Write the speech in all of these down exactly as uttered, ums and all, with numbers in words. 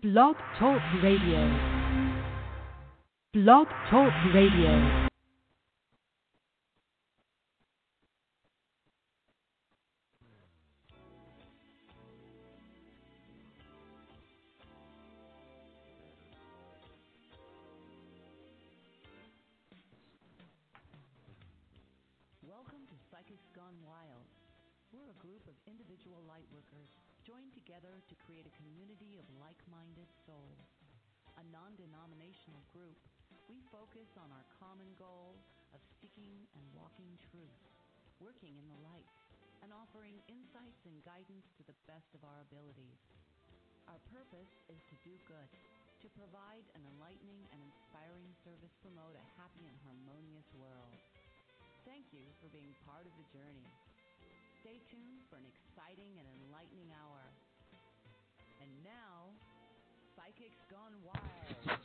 Blog Talk Radio. Blog Talk Radio. Welcome to Psychics Gone Wild. We're a group of individual lightworkers joined together to create a community of like-minded souls. A non-denominational group, we focus on our common goal of seeking and walking truth, working in the light, and offering insights and guidance to the best of our abilities. Our purpose is to do good, to provide an enlightening and inspiring service, promote a happy and harmonious world. Thank you for being part of the journey. Stay tuned for an exciting and enlightening hour. And now, Psychics Gone Wild.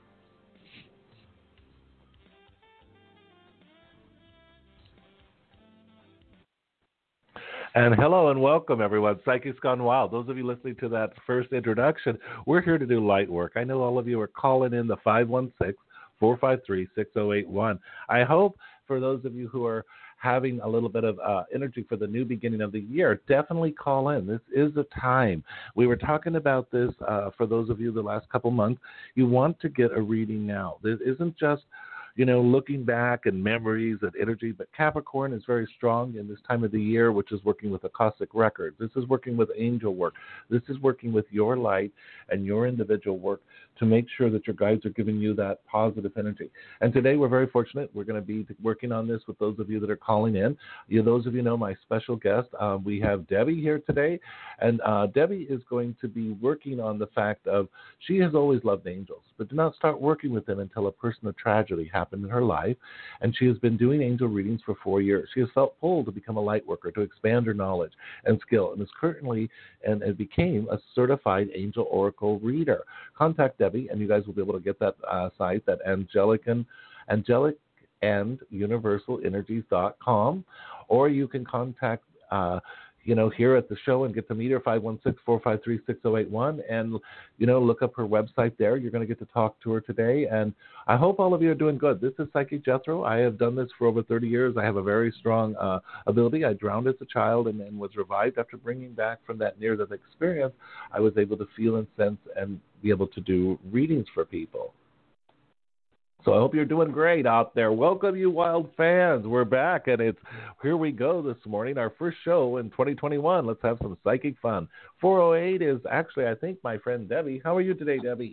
And hello and welcome, everyone. Psychics Gone Wild. Those of you listening to that first introduction, we're here to do light work. I know all of you are calling in the five one six, four five three, six zero eight one. I hope for those of you who are having a little bit of uh, energy for the new beginning of the year, definitely call in. This is a time. We were talking about this uh, for those of you the last couple months. You want to get a reading now. This isn't just, you know, looking back and memories and energy, but Capricorn is very strong in this time of the year, which is working with Akashic records. This is working with angel work. This is working with your light and your individual work to make sure that your guides are giving you that positive energy. And today we're very fortunate. We're going to be working on this with those of you that are calling in. You, those of you know my special guest. Uh, we have Debbie here today, and uh, Debbie is going to be working on the fact of she has always loved angels, but did not start working with them until a person of tragedy happened in her life, and she has been doing angel readings for four years. She has felt pulled to become a light worker, to expand her knowledge and skill, and is currently and, and became a certified angel oracle reader. Contact Debbie, and you guys will be able to get that uh, site, that angelic and angelic and universal energies dot com, or you can contact uh, you know, here at the show and get to meet her, five one six, four five three, six zero eight one, and, you know, look up her website there. You're going to get to talk to her today, and I hope all of you are doing good. This is Psychic Jethro. I have done this for over thirty years. I have a very strong uh, ability. I drowned as a child and, and was revived after bringing back from that near-death experience. I was able to feel and sense and be able to do readings for people. So I hope you're doing great out there. Welcome, you wild fans. We're back, and it's here we go this morning, our first show in twenty twenty-one. Let's have some psychic fun. four oh eight is actually, I think, my friend Debbie. How are you today, Debbie?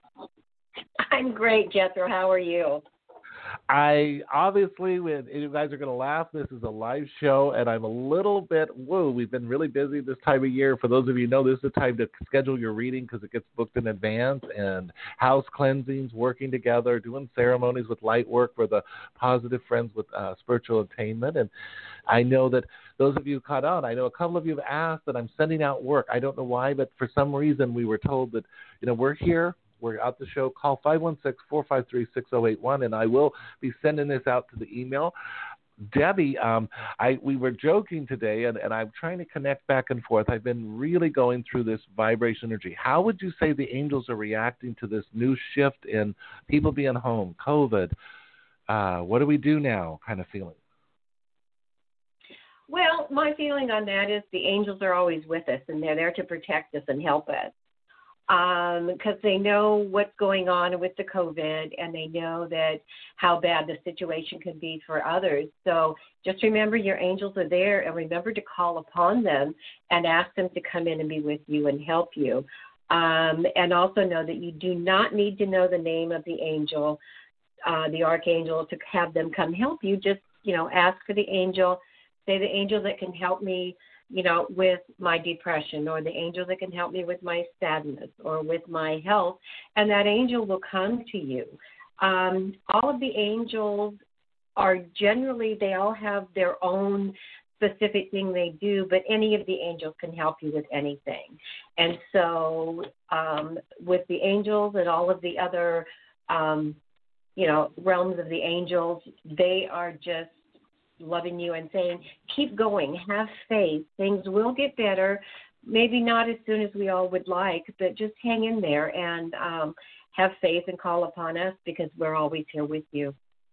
I'm great, Jethro. How are you? I obviously, you guys are going to laugh. This is a live show, and I'm a little bit woo. We've been really busy this time of year. For those of you who know, this is the time to schedule your reading because it gets booked in advance, and house cleansings, working together, doing ceremonies with light work for the positive friends with uh, spiritual attainment. And I know that those of you caught on, I know a couple of you have asked that I'm sending out work. I don't know why, but for some reason we were told that, you know, we're here. We're out the show. Call five one six, four five three, six zero eight one, and I will be sending this out to the email. Debbie, um, I we were joking today, and, and I'm trying to connect back and forth. I've been really going through this vibration energy. How would you say the angels are reacting to this new shift in people being home, COVID? Uh, what do we do now kind of feeling? Well, my feeling on that is the angels are always with us, and they're there to protect us and help us. Because um, they know what's going on with the COVID, and they know that how bad the situation can be for others. So just remember your angels are there, and remember to call upon them and ask them to come in and be with you and help you. Um, and also know that you do not need to know the name of the angel, uh, the archangel, to have them come help you. Just, you know, ask for the angel. Say, the angel that can help me, you know, with my depression, or the angel that can help me with my sadness or with my health, and that angel will come to you. Um, all of the angels are generally, they all have their own specific thing they do, but any of the angels can help you with anything. And so um, with the angels and all of the other, um, you know, realms of the angels, they are just loving you and saying, keep going, have faith, things will get better, maybe not as soon as we all would like, but just hang in there and um, have faith and call upon us because we're always here with you.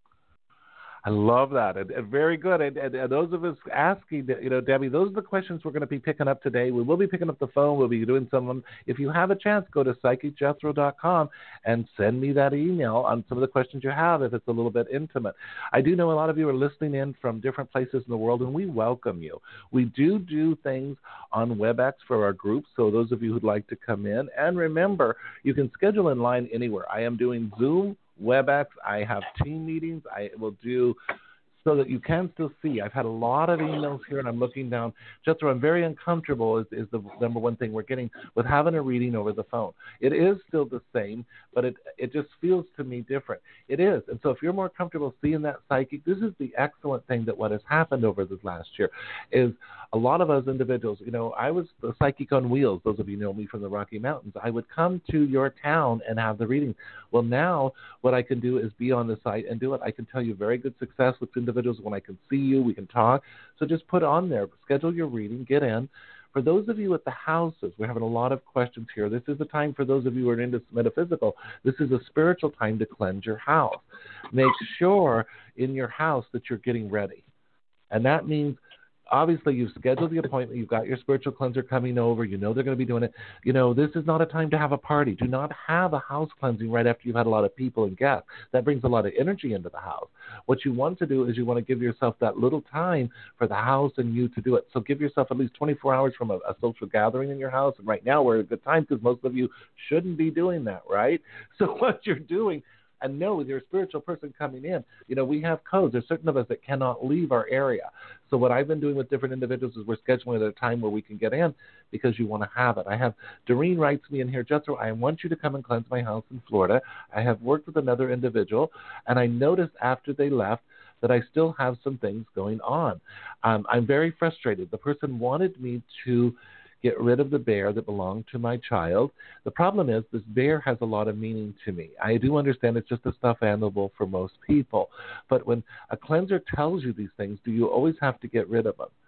I love that. And, and very good. And, and, and those of us asking, you know, Debbie, those are the questions we're going to be picking up today. We will be picking up the phone. We'll be doing some of them. If you have a chance, go to psychic jethro dot com and send me that email on some of the questions you have if it's a little bit intimate. I do know a lot of you are listening in from different places in the world, and we welcome you. We do do things on WebEx for our groups, so those of you who'd like to come in. And remember, you can schedule in line anywhere. I am doing Zoom, WebEx, I have team meetings, I will do so that you can still see. I've had a lot of emails here, and I'm looking down. Jethro, I'm very uncomfortable is, is the number one thing we're getting with having a reading over the phone. It is still the same, but it it just feels to me different. It is. And so if you're more comfortable seeing that psychic, this is the excellent thing that what has happened over this last year is a lot of us individuals, you know, I was the psychic on wheels. Those of you know me from the Rocky Mountains. I would come to your town and have the reading. Well, now what I can do is be on the site and do it. I can tell you very good success with individuals when I can see you, we can talk. So just put on there, schedule your reading, get in. For those of you at the houses, we're having a lot of questions here. This is a time for those of you who are into metaphysical. This is a spiritual time to cleanse your house. Make sure in your house that you're getting ready. And that means obviously you've scheduled the appointment. You've got your spiritual cleanser coming over. You know they're going to be doing it. You know, this is not a time to have a party. Do not have a house cleansing right after you've had a lot of people and guests. That brings a lot of energy into the house. What you want to do is you want to give yourself that little time for the house and you to do it. So give yourself at least twenty-four hours from a, a social gathering in your house. And right now we're at a good time because most of you shouldn't be doing that, right? So what you're doing, and know with your spiritual person coming in, you know, we have codes. There's certain of us that cannot leave our area. So what I've been doing with different individuals is we're scheduling at a time where we can get in because you want to have it. I have, Doreen writes me in here, Jethro, I want you to come and cleanse my house in Florida. I have worked with another individual, and I noticed after they left that I still have some things going on. Um, I'm very frustrated. The person wanted me to get rid of the bear that belonged to my child. The problem is this bear has a lot of meaning to me. I do understand it's just a stuffed animal for most people. But when a cleanser tells you these things, do you always have to get rid of them?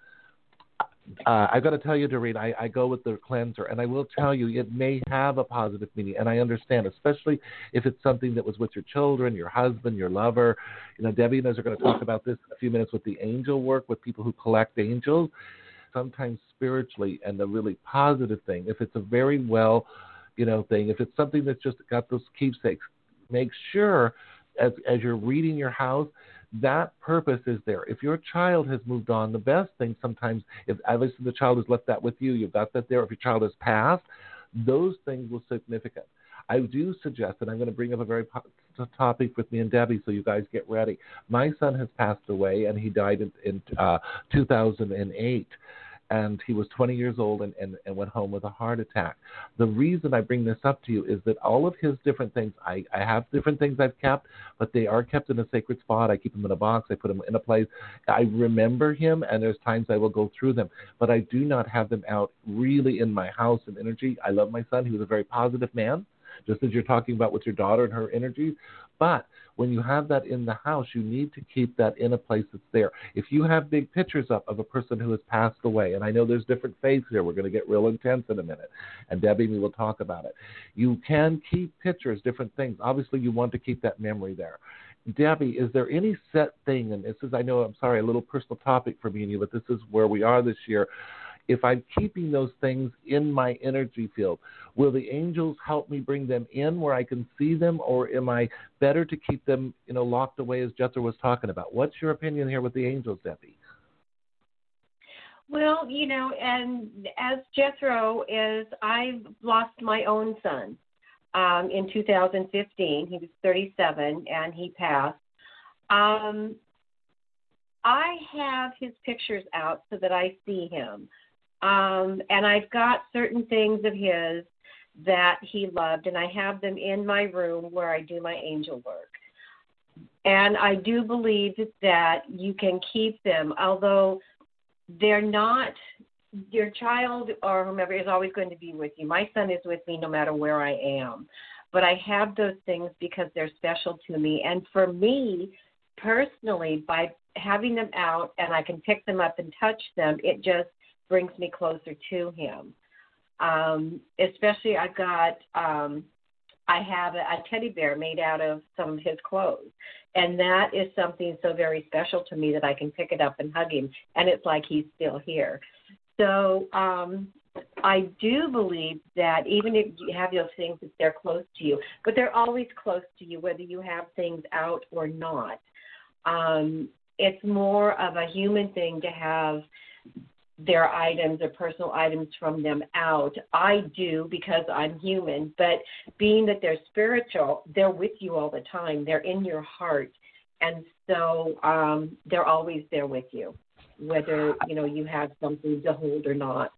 Uh, I've got to tell you, Doreen, I, I go with the cleanser, and I will tell you it may have a positive meaning, and I understand, especially if it's something that was with your children, your husband, your lover. You know, Debbie and I are going to talk about this in a few minutes with the angel work, with people who collect angels. Sometimes spiritually and the really positive thing, if it's a very well, you know, thing, if it's something that's just got those keepsakes, make sure as as you're reading your house, that purpose is there. If your child has moved on, the best thing sometimes, if obviously the child has left that with you, you've got that there. If your child has passed, those things will be significant. I do suggest, and I'm going to bring up a very po- topic with me and Debbie, so you guys get ready. My son has passed away, and he died in, in uh, two thousand eight. And he was twenty years old and, and, and went home with a heart attack. The reason I bring this up to you is that all of his different things, I, I have different things I've kept, but they are kept in a sacred spot. I keep them in a box. I put them in a place. I remember him, and there's times I will go through them. But I do not have them out really in my house and energy. I love my son. He was a very positive man, just as you're talking about with your daughter and her energy. But when you have that in the house, you need to keep that in a place that's there. If you have big pictures up of a person who has passed away, and I know there's different faiths here. We're going to get real intense in a minute, and Debbie and me will talk about it. You can keep pictures, different things. Obviously, you want to keep that memory there. Debbie, is there any set thing, and this is, I know, I'm sorry, a little personal topic for me and you, but this is where we are this year. If I'm keeping those things in my energy field, will the angels help me bring them in where I can see them, or am I better to keep them, you know, locked away as Jethro was talking about? What's your opinion here with the angels, Debbie? Well, you know, and as Jethro is, I've lost my own son um, in two thousand fifteen. He was thirty-seven, and he passed. Um, I have his pictures out so that I see him. Um, and I've got certain things of his that he loved, and I have them in my room where I do my angel work. And I do believe that you can keep them, although they're not, your child or whomever is always going to be with you. My son is with me no matter where I am. But I have those things because they're special to me. And for me, personally, by having them out and I can pick them up and touch them, it just brings me closer to him. Um, especially, I've got, um, I have a, a teddy bear made out of some of his clothes. And that is something so very special to me that I can pick it up and hug him, and it's like he's still here. So um, I do believe that even if you have those things, that they're close to you, but they're always close to you, whether you have things out or not. Um, it's more of a human thing to have their items or personal items from them out. I do because I'm human, but being that they're spiritual, they're with you all the time. They're in your heart, and so um, they're always there with you, whether you know you have something to hold or not.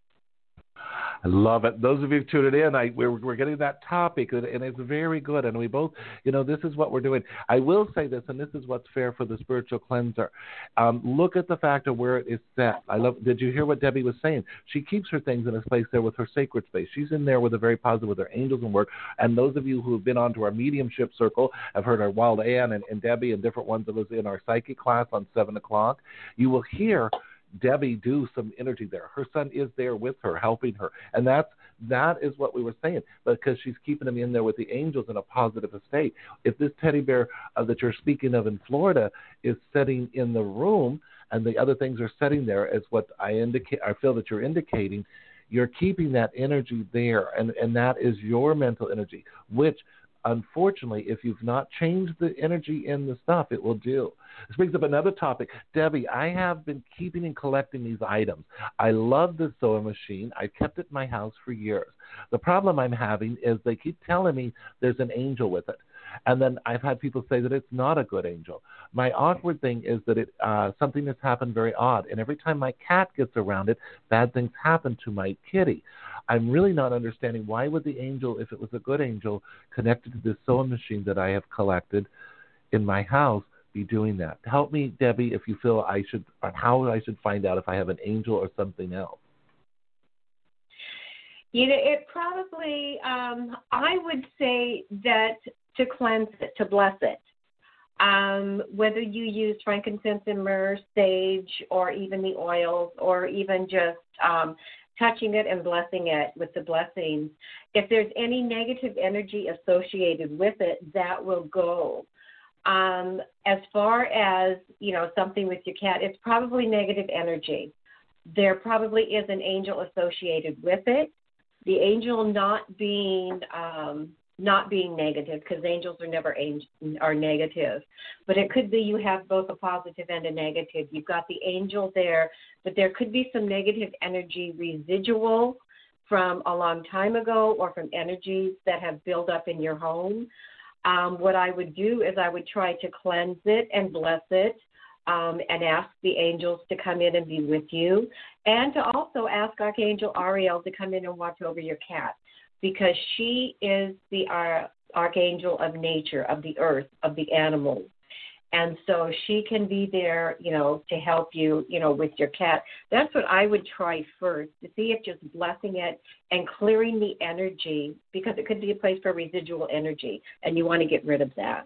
I love it. Those of you tuning in, I, we're, we're getting that topic, and, and it's very good. And we both, you know, this is what we're doing. I will say this, and this is what's fair for the spiritual cleanser. Um, look at the fact of where it is set. I love. Did you hear what Debbie was saying? She keeps her things in a place there with her sacred space. She's in there with a very positive, with her angels and work. And those of you who have been onto our mediumship circle have heard our Wild Ann and, and Debbie and different ones of us in our psychic class on seven o'clock. You will hear Debbie do some energy there. Her son is there with her, helping her. And that's, that is what we were saying, because she's keeping him in there with the angels in a positive state. If this teddy bear uh, that you're speaking of in Florida is sitting in the room and the other things are sitting there, as what I indicate, I feel that you're indicating, you're keeping that energy there, and, and that is your mental energy, which unfortunately, if you've not changed the energy in the stuff, it will do. This brings up another topic. Debbie, I have been keeping and collecting these items. I love the sewing machine. I've kept it in my house for years. The problem I'm having is they keep telling me there's an angel with it. And then I've had people say that it's not a good angel. My awkward thing is that it uh, something has happened very odd. And every time my cat gets around it, bad things happen to my kitty. I'm really not understanding why would the angel, if it was a good angel, connected to this sewing machine that I have collected in my house, be doing that. Help me, Debbie, if you feel I should, or how I should find out if I have an angel or something else. You know, it probably, um, I would say that to cleanse it, to bless it. Um, whether you use frankincense and myrrh, sage, or even the oils, or even just um, touching it and blessing it with the blessings. If there's any negative energy associated with it, that will go. Um, as far as, you know, something with your cat, it's probably negative energy. There probably is an angel associated with it. The angel not being um, not being negative, because angels are never ang- are negative. But it could be you have both a positive and a negative. You've got the angel there, but there could be some negative energy residual from a long time ago or from energies that have built up in your home. Um, what I would do is I would try to cleanse it and bless it, um, and ask the angels to come in and be with you, and to also ask Archangel Ariel to come in and watch over your cat, because she is the uh, archangel of nature, of the earth, of the animals. And so she can be there, you know, to help you, you know, with your cat. That's what I would try first, to see if just blessing it and clearing the energy, because it could be a place for residual energy, and you want to get rid of that.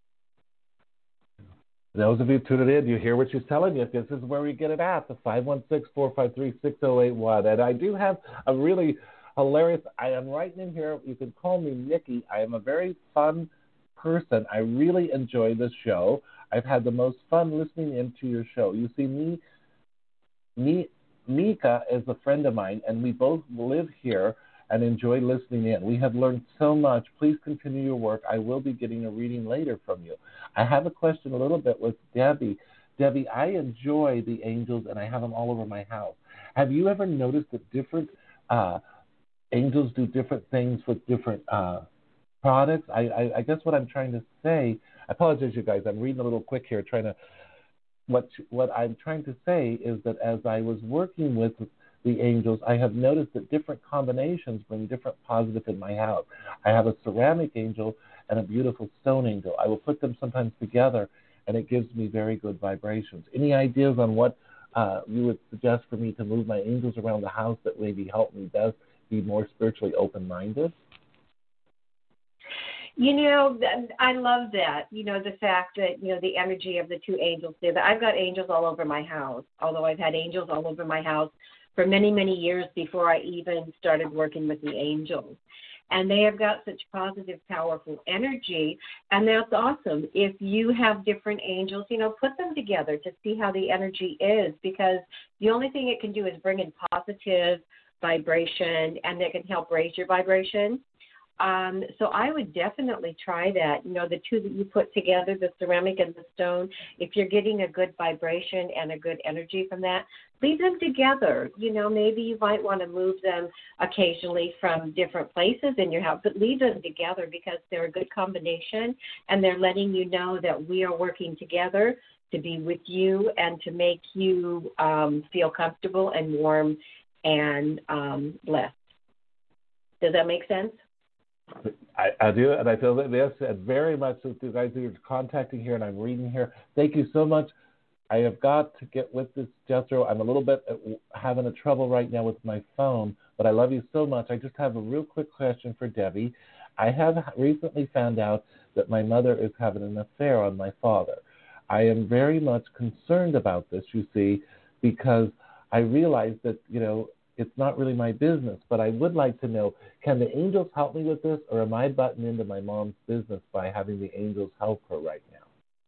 Those of you tuning in, you hear what she's telling you. This is where we get it at, the five one six, four five three, six oh eight one. And I do have a really hilarious, I am writing in here, you can call me Nikki. I am a very fun person. I really enjoy this show. I've had the most fun listening into your show. You see, me, me, Mika is a friend of mine, and we both live here and enjoy listening in. We have learned so much. Please continue your work. I will be getting a reading later from you. I have a question a little bit with Debbie. Debbie, I enjoy the angels, and I have them all over my house. Have you ever noticed that different uh, angels do different things with different uh, products? I, I, I guess what I'm trying to say, I apologize, you guys. I'm reading a little quick here, trying to. What what I'm trying to say is that as I was working with the angels, I have noticed that different combinations bring different positive in my house. I have a ceramic angel and a beautiful stone angel. I will put them sometimes together, and it gives me very good vibrations. Any ideas on what uh, you would suggest for me to move my angels around the house that maybe help me best be more spiritually open-minded? You know, th- I love that. You know, the fact that, you know, the energy of the two angels there. That I've got angels all over my house, although I've had angels all over my house for many, many years before I even started working with the angels. And they have got such positive, powerful energy, and that's awesome. If you have different angels, you know, put them together to see how the energy is, because the only thing it can do is bring in positive vibration, and it can help raise your vibration. Um, so I would definitely try that. You know, the two that you put together, the ceramic and the stone, if you're getting a good vibration and a good energy from that, leave them together. You know, maybe you might want to move them occasionally from different places in your house, but leave them together because they're a good combination, and they're letting you know that we are working together to be with you and to make you um, feel comfortable and warm and um, blessed. Does that make sense? I, I do, and I feel that yes, and very much as you guys are contacting here, and I'm reading here. Thank you so much. I have got to get with this, Jethro. I'm a little bit having a trouble right now with my phone, but I love you so much. I just have a real quick question for Debbie. I have recently found out that my mother is having an affair on my father. I am very much concerned about this, you see, because I realize that, you know, it's not really my business, but I would like to know, can the angels help me with this, or am I butting into my mom's business by having the angels help her right now?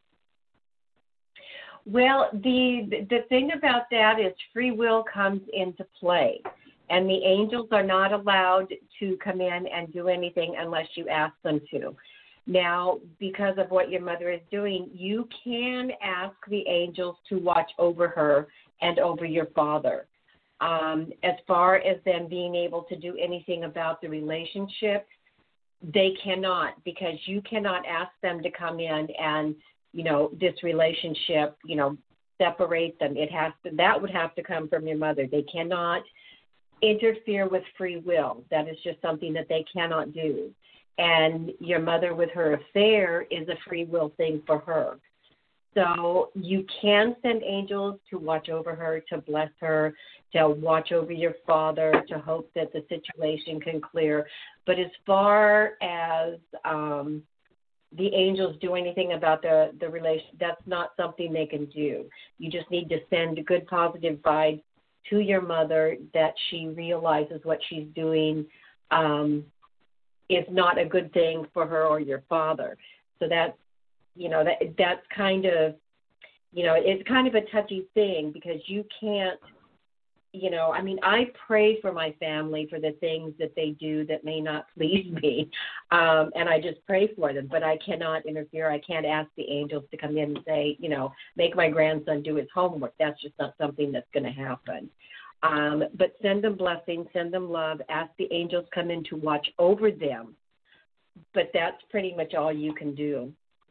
Well, the the thing about that is free will comes into play, and the angels are not allowed to come in and do anything unless you ask them to. Now, because of what your mother is doing, you can ask the angels to watch over her and over your father. Um, as far as them being able to do anything about the relationship, they cannot, because you cannot ask them to come in and, you know, this relationship, you know, separate them. It has to, that would have to come from your mother. They cannot interfere with free will. That is just something that they cannot do. And your mother with her affair is a free will thing for her. So you can send angels to watch over her, to bless her, to watch over your father, to hope that the situation can clear. But as far as um, the angels do anything about the, the relation, that's not something they can do. You just need to send a good positive vibe to your mother that she realizes what she's doing um, is not a good thing for her or your father. So that's, you know, that that's kind of, you know, it's kind of a touchy thing because you can't, you know, I mean, I pray for my family for the things that they do that may not please me, um, and I just pray for them, but I cannot interfere. I can't ask the angels to come in and say, you know, make my grandson do his homework. That's just not something that's going to happen. Um, but send them blessings, send them love, ask the angels come in to watch over them, but that's pretty much all you can do.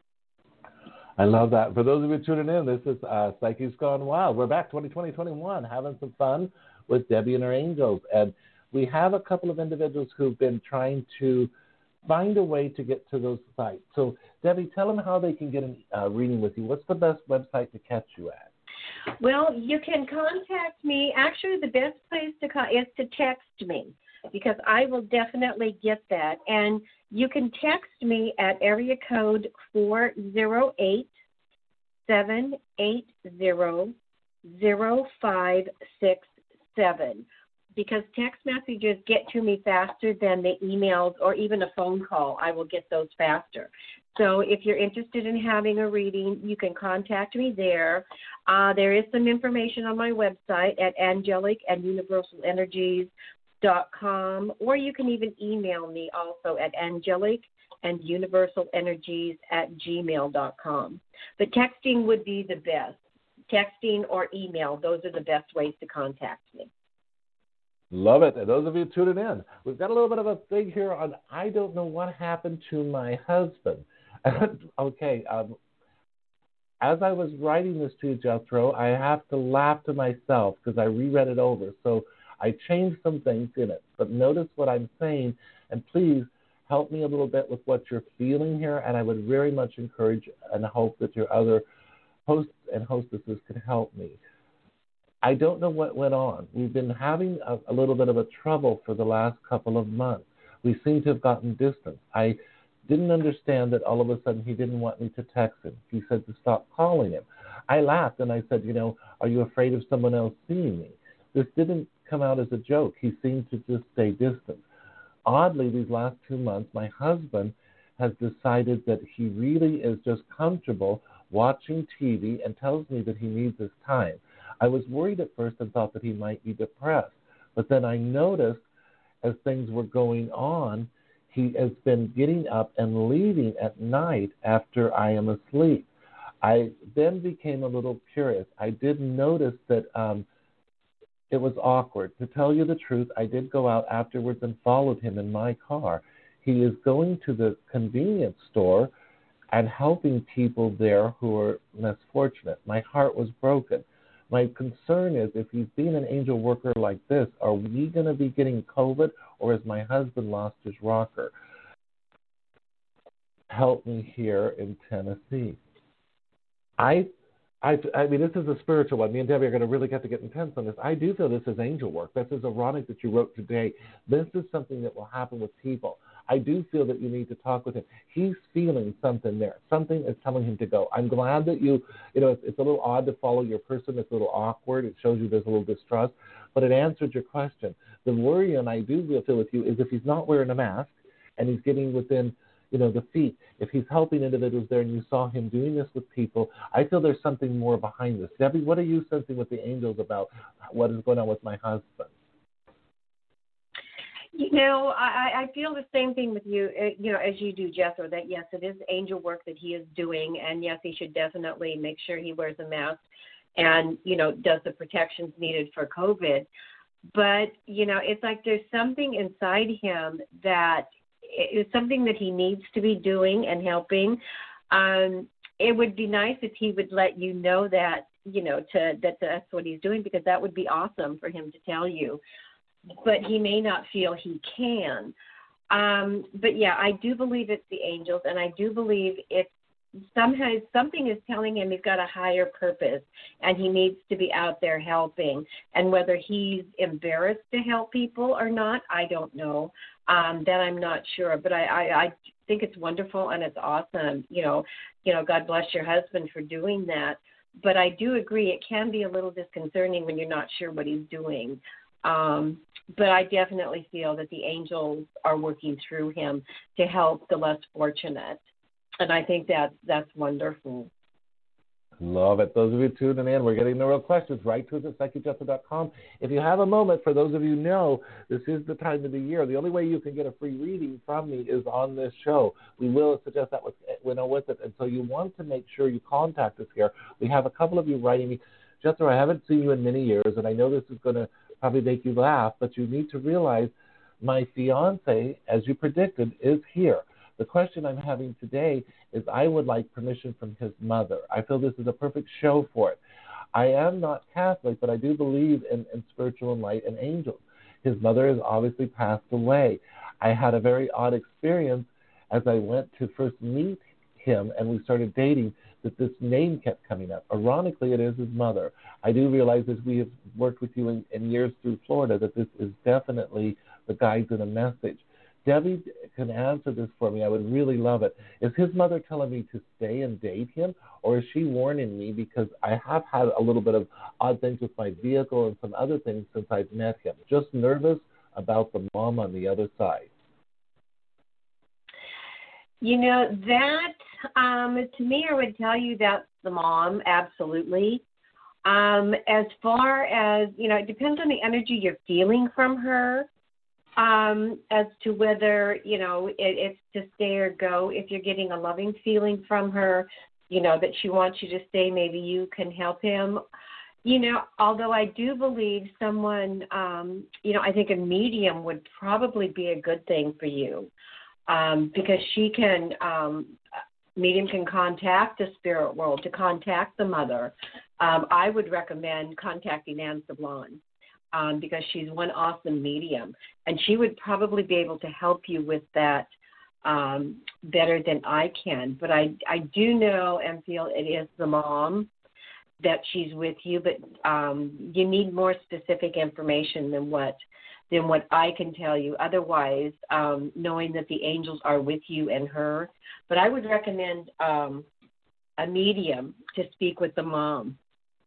I love that. For those of you tuning in, this is uh, Psychics Gone Wild. We're back twenty twenty, twenty-one, having some fun with Debbie and her angels. And we have a couple of individuals who've been trying to find a way to get to those sites. So, Debbie, tell them how they can get a uh, reading with you. What's the best website to catch you at? Well, you can contact me. Actually, the best place to con- is to text me, because I will definitely get that. And you can text me at area code four zero eight, seven eight zero, zero five six seven, because text messages get to me faster than the emails or even a phone call. I will get those faster. So if you're interested in having a reading, you can contact me there. Uh, there is some information on my website at angelic and universal energies dot com, or you can even email me also at angelic and universal energies at gmail dot com. But texting would be the best. Texting or email, those are the best ways to contact me. Love it. And those of you tuning in, we've got a little bit of a thing here on I don't know what happened to my husband. okay, um, as I was writing this to you, Jethro, I have to laugh to myself because I reread it over. So I changed some things in it, but notice what I'm saying, and please help me a little bit with what you're feeling here, and I would very much encourage and hope that your other hosts and hostesses can help me. I don't know what went on. We've been having a, a little bit of a trouble for the last couple of months. We seem to have gotten distant. I didn't understand that all of a sudden he didn't want me to text him. He said to stop calling him. I laughed and I said, you know, are you afraid of someone else seeing me? This didn't come out as a joke. He seemed to just stay distant. Oddly, these last two months, my husband has decided that he really is just comfortable watching T V and tells me that he needs his time. I was worried at first and thought that he might be depressed. But then I noticed as things were going on, he has been getting up and leaving at night after I am asleep. I then became a little curious. I did notice that um, it was awkward. To tell you the truth, I did go out afterwards and followed him in my car. He is going to the convenience store and helping people there who are less fortunate. My heart was broken. My concern is if he's being an angel worker like this, are we going to be getting COVID, or has my husband lost his rocker? Help me here in Tennessee. I, I, I mean, this is a spiritual one. Me and Debbie are going to really get to get intense on this. I do feel this is angel work. This is ironic that you wrote today. This is something that will happen with people. I do feel that you need to talk with him. He's feeling something there. Something is telling him to go. I'm glad that you, you know, it's, it's a little odd to follow your person. It's a little awkward. It shows you there's a little distrust, but it answered your question. The worry, and I do feel with you, is if he's not wearing a mask and he's getting within, you know, the feet, if he's helping individuals there and you saw him doing this with people, I feel there's something more behind this. Debbie, what are you sensing with the angels about what is going on with my husband? You know, I, I feel the same thing with you, you know, as you do, Jethro, that yes, it is angel work that he is doing, and yes, he should definitely make sure he wears a mask and, you know, does the protections needed for COVID. But, you know, it's like there's something inside him that is something that he needs to be doing and helping. Um, it would be nice if he would let you know that, you know, to that that's what he's doing, because that would be awesome for him to tell you. But he may not feel he can. Um, but, yeah, I do believe it's the angels, and I do believe it's somehow something is telling him he's got a higher purpose and he needs to be out there helping. And whether he's embarrassed to help people or not, I don't know. Um, that I'm not sure. But I, I, I think it's wonderful and it's awesome. You know, you know, God bless your husband for doing that. But I do agree it can be a little disconcerting when you're not sure what he's doing. Um, but I definitely feel that the angels are working through him to help the less fortunate. And I think that that's wonderful. Love it. Those of you tuning in, we're getting the real questions. Write to us at psychic jethro dot com. If you have a moment, for those of you who know, this is the time of the year. The only way you can get a free reading from me is on this show. We will suggest that with, you know, with it. And so you want to make sure you contact us here. We have a couple of you writing me, Jethro, I haven't seen you in many years, and I know this is going to probably make you laugh, but you need to realize my fiance, as you predicted, is here. The question I'm having today is I would like permission from his mother. I feel this is a perfect show for it. I am not Catholic, but I do believe in, in spiritual and light and angels. His mother has obviously passed away. I had a very odd experience as I went to first meet him and we started dating, that this name kept coming up. Ironically, it is his mother. I do realize, as we have worked with you in, in years through Florida, that this is definitely the guides and a message. Debbie can answer this for me. I would really love it. Is his mother telling me to stay and date him, or is she warning me because I have had a little bit of odd things with my vehicle and some other things since I've met him? Just nervous about the mom on the other side. You know, that, um, to me, I would tell you that's the mom, absolutely. Um, as far as, you know, it depends on the energy you're feeling from her. Um, as to whether, you know, it, it's to stay or go. If you're getting a loving feeling from her, you know, that she wants you to stay, maybe you can help him. You know, although I do believe someone, um, you know, I think a medium would probably be a good thing for you, um, because she can, um, medium can contact the spirit world, to contact the mother. Um, I would recommend contacting Anne Sablon. Um, because she's one awesome medium, and she would probably be able to help you with that um, better than I can. But I, I do know and feel it is the mom that she's with you, but um, you need more specific information than what than what I can tell you. Otherwise, um, knowing that the angels are with you and her. But I would recommend um, a medium to speak with the mom.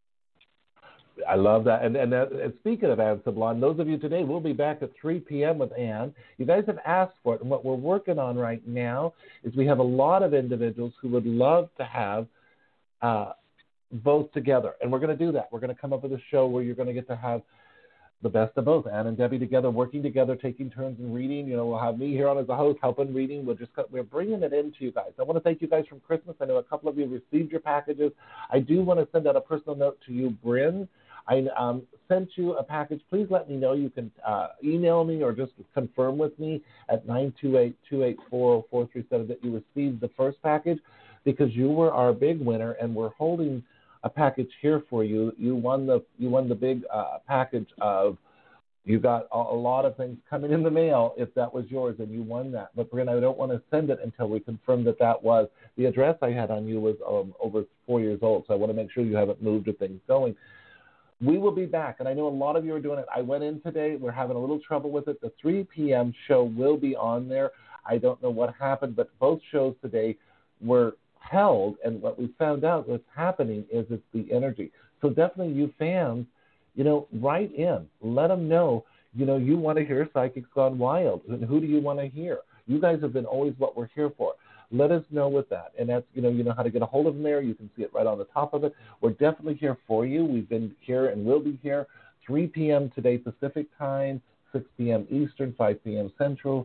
I love that. And, and, that, and speaking of Anne Sablon, those of you today, we'll be back at three p.m. with Anne. You guys have asked for it. And what we're working on right now is we have a lot of individuals who would love to have uh, both together. And we're going to do that. We're going to come up with a show where you're going to get to have the best of both, Anne and Debbie together, working together, taking turns in reading. You know, we'll have me here on as a host, helping reading. We'll just we're bringing it into you guys. I want to thank you guys from Christmas. I know a couple of you received your packages. I do want to send out a personal note to you, Bryn. I um, sent you a package. Please let me know. You can uh, email me or just confirm with me at nine two eight, two eight four, four three seven that you received the first package, because you were our big winner, and we're holding a package here for you. You won the you won the big uh, package of, you got a, a lot of things coming in the mail if that was yours, and you won that. But Bryn, I don't want to send it until we confirm that that was. The address I had on you was um, over four years old, so I want to make sure you haven't moved or things going. We will be back, and I know a lot of you are doing it. I went in today. We're having a little trouble with it. The three p.m. show will be on there. I don't know what happened, but both shows today were held, and what we found out what's happening is it's the energy. So definitely you fans, you know, write in. Let them know, you know, you want to hear Psychics Gone Wild, and who do you want to hear? You guys have been always what we're here for. Let us know with that. And that's, you know, you know how to get a hold of them there. You can see it right on the top of it. We're definitely here for you. We've been here and will be here three p.m. today Pacific time, six p.m. Eastern, five p.m. Central,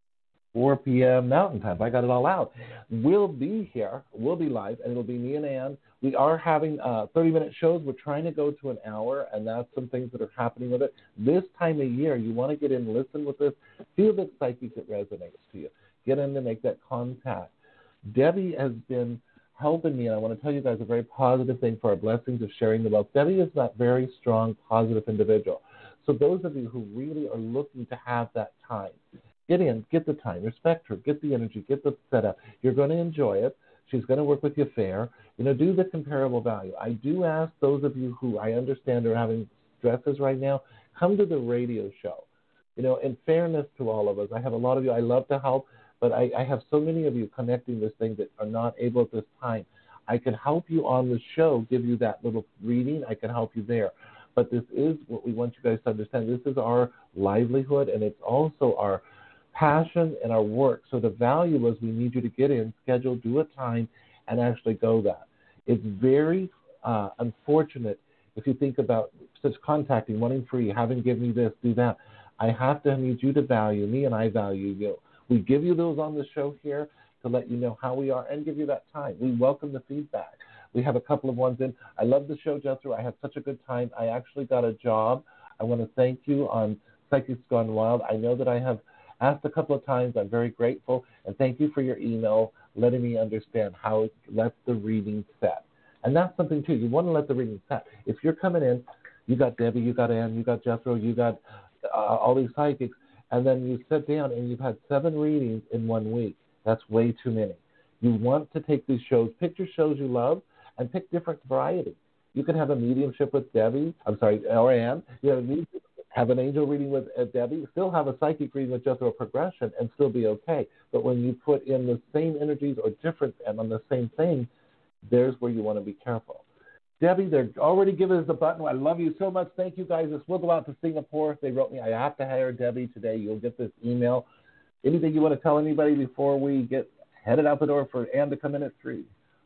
four p.m. Mountain Time. I got it all out. We'll be here. We'll be live, and it'll be me and Ann. We are having uh, thirty-minute shows. We're trying to go to an hour, and that's some things that are happening with it. This time of year, you want to get in, listen with this, feel the psychic that resonates to you. Get in to make that contact. Debbie has been helping me, and I want to tell you guys a very positive thing for our blessings of sharing the wealth. Debbie is that very strong, positive individual. So those of you who really are looking to have that time, get in, get the time, respect her, get the energy, get the setup. You're going to enjoy it. She's going to work with you fair. You know, do the comparable value. I do ask those of you who I understand are having stresses right now, come to the radio show. You know, in fairness to all of us, I have a lot of you, I love to help, but I, I have so many of you connecting this thing that are not able at this time. I can help you on the show, give you that little reading. I can help you there. But this is what we want you guys to understand. This is our livelihood, and it's also our passion and our work. So the value is we need you to get in, schedule, do a time, and actually go that. It's very uh, unfortunate if you think about such contacting, wanting free, having given me this, do that. I have to need you to value me, and I value you. We give you those on the show here to let you know how we are and give you that time. We welcome the feedback. We have a couple of ones in. I love the show, Jethro. I had such a good time. I actually got a job. I want to thank you on Psychics Gone Wild. I know that I have asked a couple of times. I'm very grateful. And thank you for your email, letting me understand how it lets the reading set. And that's something, too. You want to let the reading set. If you're coming in, you got Debbie, you got Ann, you got Jethro, you got uh, all these psychics, and then you sit down and you've had seven readings in one week. That's way too many. You want to take these shows, pick your shows you love, and pick different variety. You can have a mediumship with Debbie, I'm sorry, or Ann. You have, a, have an angel reading with uh, Debbie, still have a psychic reading with Jethro, progression, and still be okay. But when you put in the same energies or different and on the same thing, there's where you want to be careful. Debbie, they're already giving us the button. I love you so much. Thank you, guys. This will go out to Singapore. They wrote me, I have to hire Debbie today. You'll get this email. Anything you want to tell anybody before we get headed out the door for Ann to come in at three?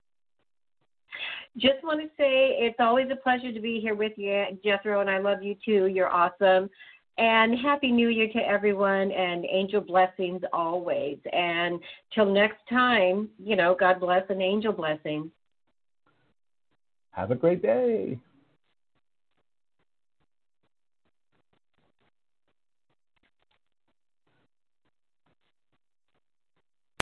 Just want to say it's always a pleasure to be here with you, Jethro, and I love you too. You're awesome. And Happy New Year to everyone, and angel blessings always. And till next time, you know, God bless and angel blessings. Have a great day.